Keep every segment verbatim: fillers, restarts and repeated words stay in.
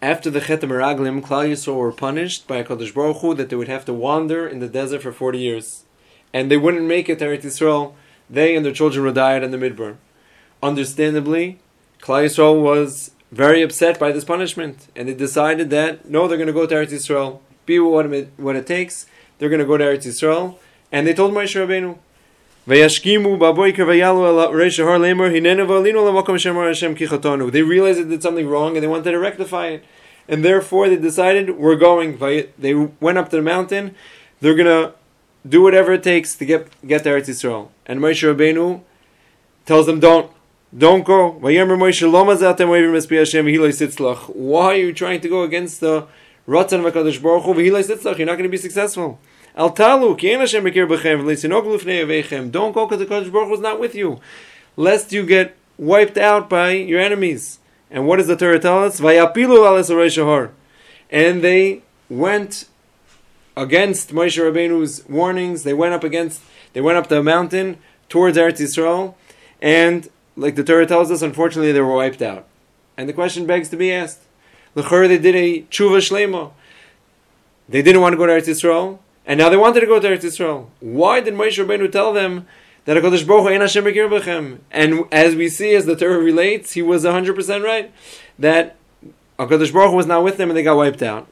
After the Chet HaMeraglim, Klal Yisrael were punished by HaKadosh Baruch Hu that they would have to wander in the desert for forty years. And they wouldn't make it to Eretz Yisrael. They and their children would die in the Midbar. Understandably, Klal Yisrael was very upset by this punishment. And they decided that, no, they're going to go to Eretz Yisrael. Be what it, what it takes. They're going to go to Eretz Yisrael. And they told Moshe Rabbeinu, Vayashkimu ba'boiker vayalu ala reish har lemor hinenu v'alinu lamakom shemar Hashem ki chatanu. They realized they did something wrong and they wanted to rectify it, and therefore they decided we're going. They went up to the mountain. They're gonna do whatever it takes to get get to Eretz Yisrael. And Moshe Rabbeinu tells them, "Don't, don't go." Vayomer Moshe lo mazatem oivim es pi Hashem v'hi lo yisitzlach. Why are you trying to go against the Ratzon of HaKadosh Baruch Hu v'hi lo yisitzlach? You're not going to be successful. Al talu ki ein Hashem bekir b'chem v'leisinoglu fnei avechem. Don't go because the HaKadosh Baruch Hu is not with you, lest you get wiped out by your enemies. And what does the Torah tell us? Vayapilu alas reish har. And they went against Moshe Rabbeinu's warnings. They went up against. They went up the mountain towards Eretz Yisrael, and like the Torah tells us, unfortunately, they were wiped out. And the question begs to be asked: L'chor, they did a tshuva shlema. They didn't want to go to Eretz Yisrael. And now they wanted to go to Eretz Yisrael. Why did Moshe Rabbeinu tell them that HaKadosh Baruch Hu ein Hashem bekir b'chem? And as we see, as the Torah relates, he was one hundred percent right. That HaKadosh Baruch Hu was not with them and they got wiped out.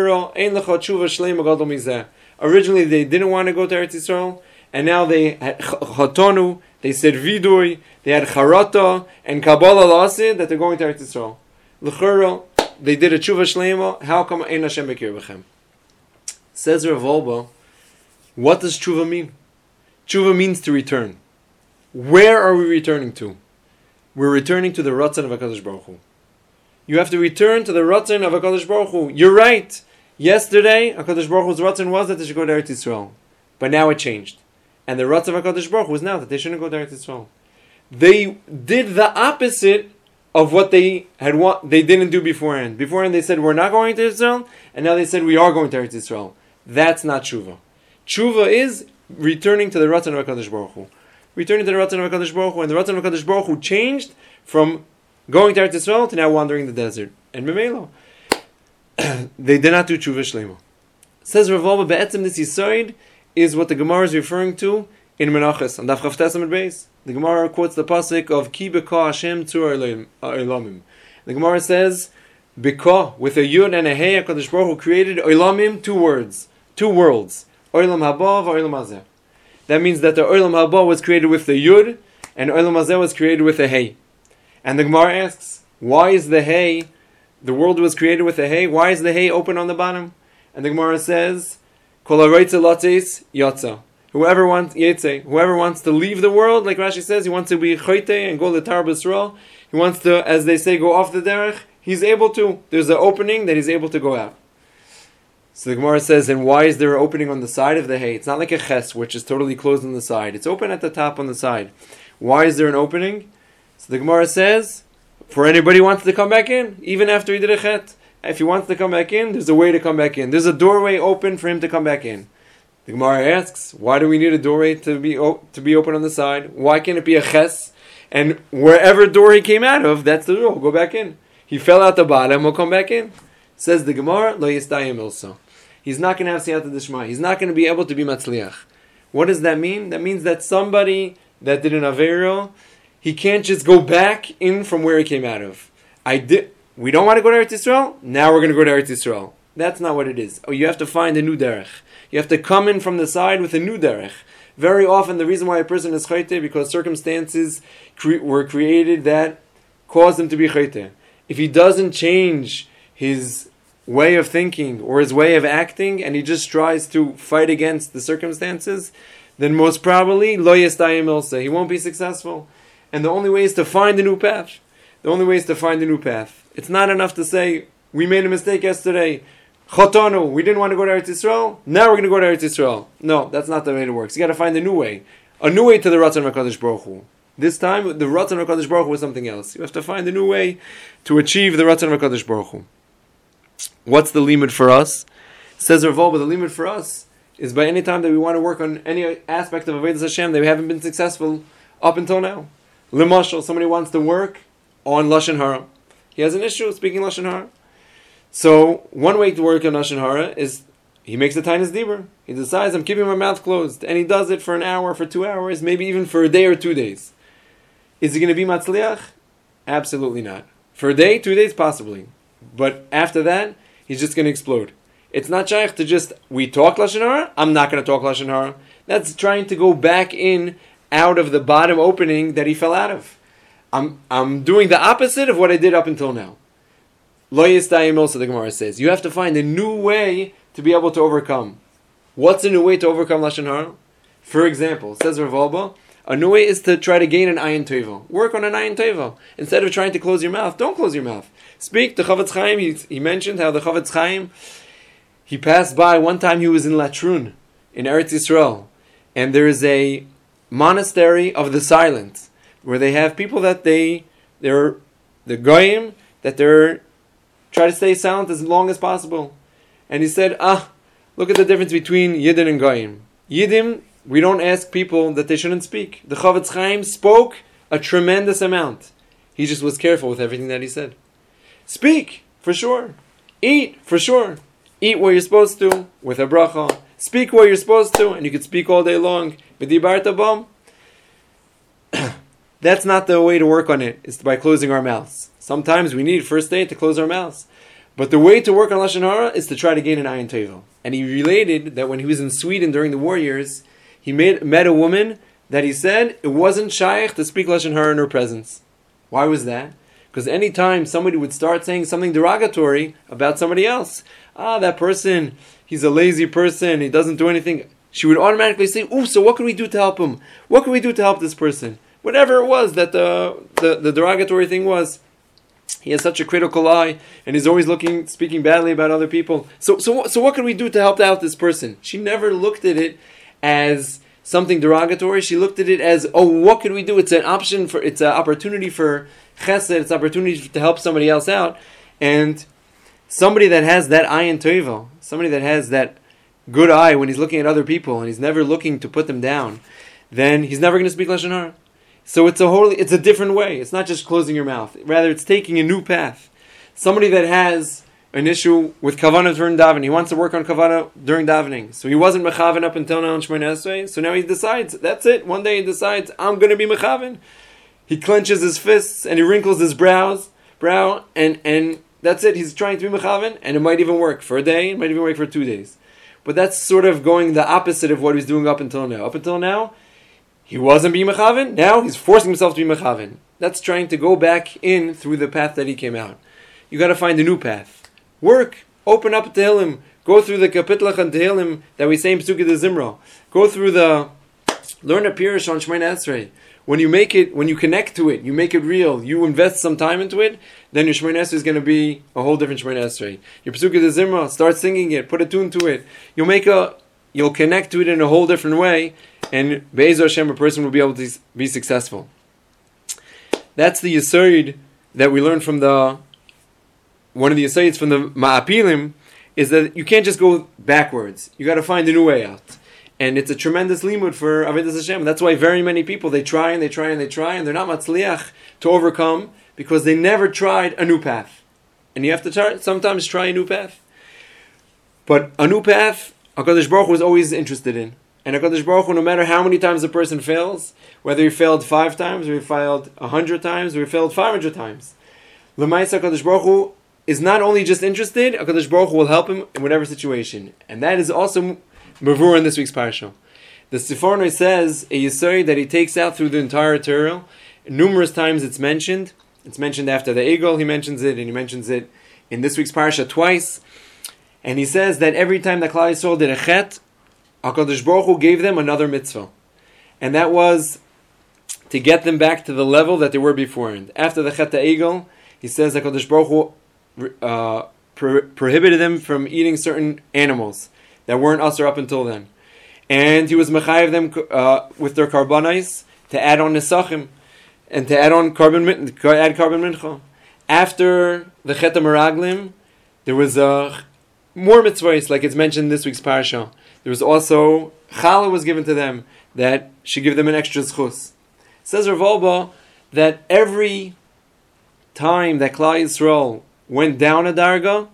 Originally they didn't want to go to Eretz Yisrael, and now they had chatonu, they said vidui, they had charata, and Kabbalah lasid that they're going to Eretz Yisrael. L'choro, they did a tshuva shlema. How come ein Hashem bekir b'chem? Says Rav Wolbe, what does tshuva mean? Tshuva means to return. Where are we returning to? We're returning to the Ratzon of HaKadosh Baruch Hu. You have to return to the Ratzon of HaKadosh Baruch Hu. You're right. Yesterday, HaKadosh Baruch Hu's Ratzon was that they should go to Eretz Yisrael. But now it changed. And the Ratzon of HaKadosh Baruch Hu was now that they shouldn't go to Eretz Yisrael. They did the opposite of what they had want, they didn't do beforehand. Beforehand they said, we're not going to Israel, and now they said, we are going to Eretz Yisrael. That's not tshuva. Tshuva is returning to the Ratzon of HaKadosh Baruch Hu. Returning to the Ratzon of HaKadosh Baruch Hu, and the Ratzon of HaKadosh Baruch Hu changed from going to Eretz Yisrael to now wandering the desert. And Memelo, they did not do tshuva shlema. Says Rav Wolbe, be'etzem this yisoid is what the Gemara is referring to in Menachos on Daf Chaf Tes Amud Beis. The Gemara quotes the pasuk of Ki beka Hashem tzur olamim. The Gemara says, beka, with a yud and a hey, HaKadosh Baruch Hu created olamim, two words, two worlds, olam haba v'olam hazeh. That means that the olam haba was created with the yud, and olam hazeh was created with a hey. And the Gemara asks, why is the hay, the world was created with a hay, why is the hay open on the bottom? And the Gemara says, Kol haroitze latzis yatza. Whoever wants yetze, whoever wants to leave the world, like Rashi says, he wants to be choite and go to Tar B'Yisrael. He wants to, as they say, go off the derech. He's able to. There's an opening that he's able to go out. So the Gemara says, and why is there an opening on the side of the hay? It's not like a ches, which is totally closed on the side. It's open at the top on the side. Why is there an opening? So the Gemara says, for anybody who wants to come back in, even after he did a chet, if he wants to come back in, there's a way to come back in. There's a doorway open for him to come back in. The Gemara asks, why do we need a doorway to be o- to be open on the side? Why can't it be a ches? And wherever door he came out of, that's the door. Go back in. He fell out the bottom, he'll come back in. Says the Gemara, lo yistayim ilso. He's not going to have siyata d'shma. He's not going to be able to be matzliach. What does that mean? That means that somebody that did an avero, he can't just go back in from where he came out of. I did. We don't want to go to Eretz Yisrael. Now we're going to go to Eretz Yisrael. That's not what it is. Oh, you have to find a new derech. You have to come in from the side with a new derech. Very often, the reason why a person is chayte because circumstances cre- were created that caused him to be chayte. If he doesn't change his way of thinking or his way of acting, and he just tries to fight against the circumstances, then most probably lo yestayim ilse. He won't be successful. And the only way is to find a new path. The only way is to find a new path. It's not enough to say, we made a mistake yesterday. Chotonu, we didn't want to go to Eretz Yisrael. Now we're going to go to Eretz Yisrael. No, that's not the way it works. You got to find a new way. A new way to the Ratzon HaKadosh Baruch Hu. This time, the Ratzon HaKadosh Baruch Hu was something else. You have to find a new way to achieve the Ratzon HaKadosh Baruch Hu. What's the limit for us? Says Rav Wolbe, the limit for us is by any time that we want to work on any aspect of Avodas Hashem that we haven't been successful up until now. L'mashal, somebody wants to work on Lashon Hara. He has an issue speaking Lashon Hara. So one way to work on Lashon Hara is he makes the Tainis Dibur. He decides, I'm keeping my mouth closed. And he does it for an hour, for two hours, maybe even for a day or two days. Is he going to be Matzliach? Absolutely not. For a day, two days, possibly. But after that, he's just going to explode. It's not shaykh to just, we talk Lashon Hara, I'm not going to talk Lashon Hara. That's trying to go back in, out of the bottom opening that he fell out of. I'm I'm doing the opposite of what I did up until now. Lo yistayim also, the Gemara says. You have to find a new way to be able to overcome. What's a new way to overcome Lashon Hara? For example, says Rav Alba, a new way is to try to gain an ayin teva. Work on an ayin teva. Instead of trying to close your mouth, don't close your mouth. Speak. The Chavetz Chaim, he, he mentioned how the Chavetz Chaim, he passed by, one time he was in Latrun, in Eretz Yisrael, and there is a monastery of the silent, where they have people that they, they're, the goyim, that they're, try to stay silent as long as possible. And he said, ah, look at the difference between Yidden and Goyim. Yiddim, we don't ask people that they shouldn't speak. The Chavetz Chaim spoke a tremendous amount. He just was careful with everything that he said. Speak, for sure. Eat, for sure. Eat what you're supposed to, with a bracha. Speak what you're supposed to, and you could speak all day long. V'dibarta bam. That's not the way to work on it, is by closing our mouths. Sometimes we need first aid to close our mouths. But the way to work on Lashon Hara is to try to gain an ayin teva. And he related that when he was in Sweden during the war years, he made, met a woman that he said it wasn't shaykh to speak Lashon Hara in her presence. Why was that? Because any time somebody would start saying something derogatory about somebody else, ah, that person, he's a lazy person, he doesn't do anything, she would automatically say, ooh, so what can we do to help him? What can we do to help this person? Whatever it was that the, the, the derogatory thing was. He has such a critical eye, and he's always looking, speaking badly about other people. So, so, so what can we do to help out this person? She never looked at it as something derogatory. She looked at it as, oh, what can we do? It's an option for, it's an opportunity for chesed. It's an opportunity to help somebody else out. And somebody that has that ayin tova, somebody that has that good eye when he's looking at other people, and he's never looking to put them down, then he's never going to speak Lashon Hara. So it's a whole, it's a different way. It's not just closing your mouth. Rather, it's taking a new path. Somebody that has an issue with kavanah during davening, he wants to work on kavanah during davening. So he wasn't mechaven up until now in Shemona Esrei. So now he decides, that's it. One day he decides, I'm going to be mechaven. He clenches his fists and he wrinkles his brows, brow, and, and that's it. He's trying to be mechaven, and it might even work for a day. It might even work for two days. But that's sort of going the opposite of what he's doing up until now. Up until now, he wasn't being mechaven. Now he's forcing himself to be mechaven. That's trying to go back in through the path that he came out. You got to find a new path. Work. Open up Tehillim. Go through the Kapitlach and Tehillim that we say in Pesukei de Zimra. Go through the, learn a Pirush on Shemona Esrei. When you make it, when you connect to it, you make it real, you invest some time into it, then your Shemona Esrei is going to be a whole different Shemona Esrei. Your Pesukei de Zimra, start singing it, put a tune to it. You'll make a, you'll connect to it in a whole different way, and Be'ezer Hashem, a person will be able to be successful. That's the Yesod that we learned from the, one of the Yesods from the Ma'apilim, is that you can't just go backwards. You got to find a new way out. And it's a tremendous limud for Avodas Hashem. That's why very many people, they try and they try and they try, and they're not matzliach to overcome, because they never tried a new path. And you have to try, sometimes try a new path. But a new path, HaKadosh Baruch Hu is always interested in. And HaKadosh Baruch Hu, no matter how many times a person fails, whether he failed five times, or he failed a hundred times, or he failed five hundred times, L'maisa HaKadosh Baruch Hu is not only just interested, HaKadosh Baruch Hu will help him in whatever situation. And that is also Mavur in this week's parsha. The Sforno says a Yesod that he takes out through the entire Torah. Numerous times it's mentioned. It's mentioned after the Egel, he mentions it, and he mentions it in this week's parsha twice. And he says that every time that Klal Yisrael did a chet, HaKadosh Baruch Hu gave them another mitzvah. And that was to get them back to the level that they were before. And after the chet Egel, he says that HaKadosh Baruch Hu uh, pro- prohibited them from eating certain animals that weren't usher up until then. And he was mechayev them uh, with their karbanos to add on nesachim and to add on carbon add carbon mincha. After the chet meraglim, there was uh, more mitzvahs, like it's mentioned in this week's parsha. There was also challah was given to them that should give them an extra zchus. Says Rav Alba that every time that Klal Yisrael went down a darga,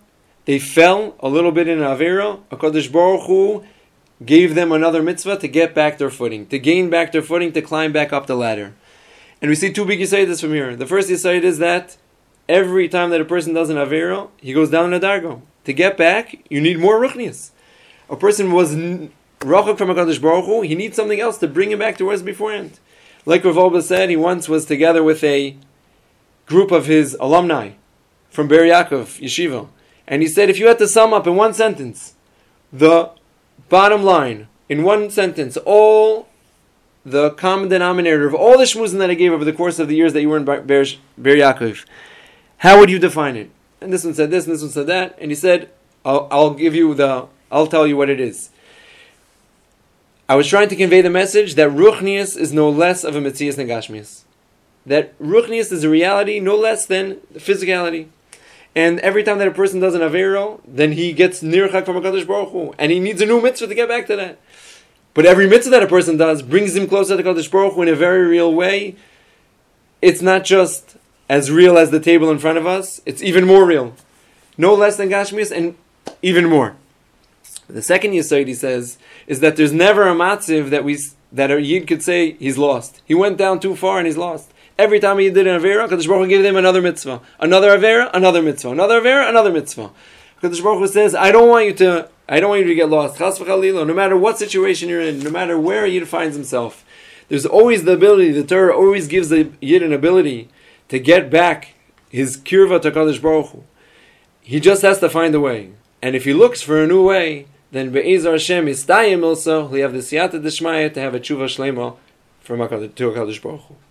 they fell a little bit in Avera, HaKadosh Baruch Hu gave them another mitzvah to get back their footing, to gain back their footing, to climb back up the ladder. And we see two big Yisaitis from here. The first Yisait is that every time that a person does an Avera, he goes down in a dargo. To get back, you need more Ruchnias. A person was Rachok from HaKadosh Baruch Hu, he needs something else to bring him back to where he was beforehand. Like Rav Wolbe said, he once was together with a group of his alumni from Ber Yaakov Yeshiva. And he said, if you had to sum up in one sentence, the bottom line, in one sentence, all the common denominator of all the shmuzim that I gave over the course of the years that you were in Ber, Ber Yaakov, how would you define it? And this one said this, and this one said that. And he said, I'll, I'll give you the, I'll tell you what it is. I was trying to convey the message that Ruchnius is no less of a Metzias than Gashmias. That Ruchnius is a reality no less than physicality. And every time that a person does an Avero, then he gets nirchak from HaKadosh Baruch Hu. And he needs a new mitzvah to get back to that. But every mitzvah that a person does brings him closer to HaKadosh Baruch Hu in a very real way. It's not just as real as the table in front of us. It's even more real. No less than Gashmias and even more. The second Yesod, he says, is that there's never a matziv that we that a Yid could say he's lost. He went down too far and he's lost. Every time he did an Avera, HaKadosh Baruch Hu gave them another mitzvah. Another Avera, another mitzvah. Another Avera, another mitzvah. HaKadosh Baruch Hu says, I don't want you to I don't want you to get lost. Chas v'chalila, no matter what situation you're in, no matter where a Yid finds himself, there's always the ability, the Torah always gives the Yid an ability to get back his kirva to HaKadosh Baruch Hu. He just has to find a way. And if he looks for a new way, then Be'ezar Hashem Yistayim also, he'll have the siyata d'shmaya to have a tshuva shlema from HaKadosh, to HaKadosh Baruch Hu.